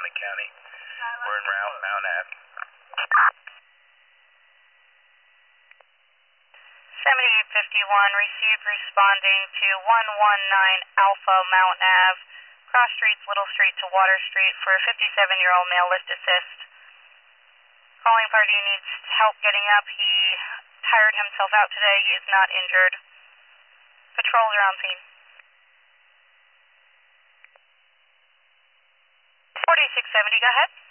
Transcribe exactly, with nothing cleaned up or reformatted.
Summit County. We're in Mount, Mount Ave. seventy-eight fifty-one, received responding to one one nine Alpha Mount Ave, cross streets Little Street to Water Street for a fifty-seven-year-old male, lift assist. Calling party needs help getting up. He tired himself out today. He is not injured. Patrols are on scene. forty-six seventy, go ahead.